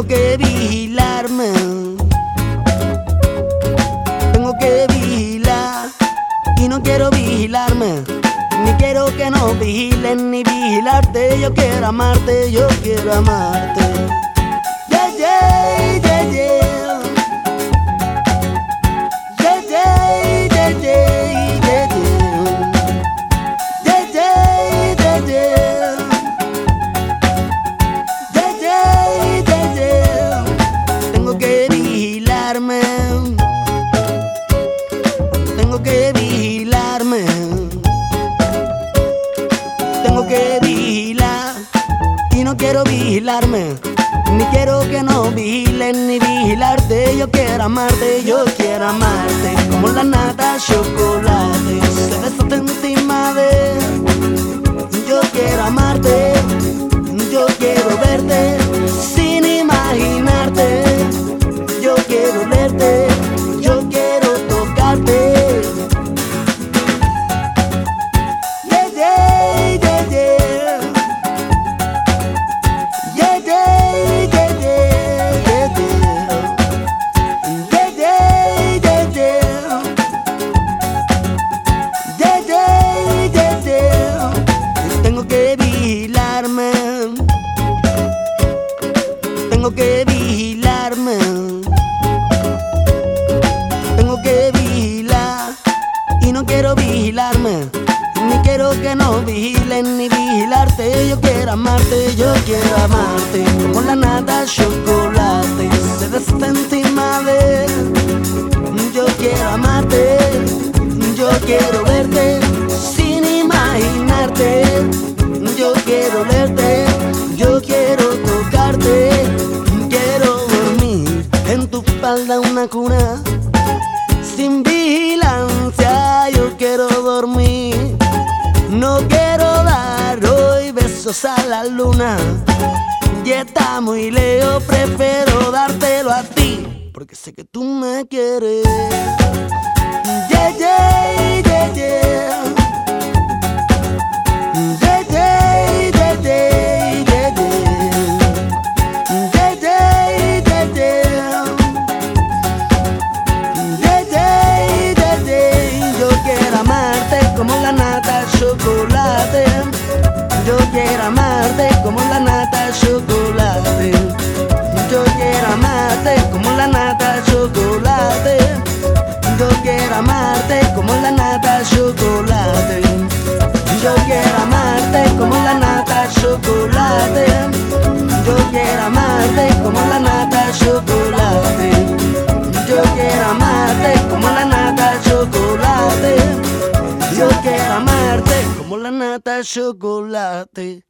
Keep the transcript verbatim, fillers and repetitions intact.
que vigilarme, tengo que vigilar y no quiero vigilarme, ni quiero que nos vigilen ni vigilarte. Yo quiero amarte, yo quiero amarte. Yeah, yeah, yeah, yeah. Yeah, yeah, yeah, yeah, yeah, yeah. Yeah, yeah, yeah, yeah. Yeah, yeah, yeah, yeah. Tengo que vigilarme, tengo que vigilarme, tengo que vigilar y no quiero vigilarme, ni quiero que nos vigilen ni vigilarte. Yo quiero amarte, yo quiero amarte, como la nata chocolate se desata encima de. Yo quiero amarte, yo quiero verte sin imaginarte. Yo quiero verte, yo quiero tocarte. Yeah, yeah, yeah, yeah. Yeah, yeah, yeah, yeah, yeah, yeah. Yeah, yeah, yeah, yeah. Yeah, yeah, yeah, yeah. Tengo que vigilarme, tengo que vigilarme, tengo que vigilar y no quiero vigilarme, ni quiero que nos vigilen ni vigilarte. Yo quiero amarte, yo quiero amarte, como la nata chocolate se desata encima de. Yo quiero amarte, yo quiero verte sin imaginarte. Yo quiero verte, yo quiero tocarte. Quiero dormir en tu espalda una cuna sin vigilancia. Yo quiero dormir, no quiero dar hoy besos a la luna. Y está muy lejos, prefiero dártelo a ti, porque sé que tú me quieres. Yeah, yeah, yeah, yeah. Yeah, yeah, yeah, yeah, yeah, yeah. Yeah, yeah, yeah, yeah. Yeah, yeah, yeah, yeah. Yo quiero amarte como la nata chocolate. Yo quiero amarte como la nata chocolate. Yo quiero amarte como la nata chocolate. Yo quiero amarte como la nata chocolate. Yo quiero amarte como la nata chocolate. Yo quiero amarte como la nata chocolate. Yo quiero amarte como la nata chocolate. Yo quiero amarte como la nata chocolate.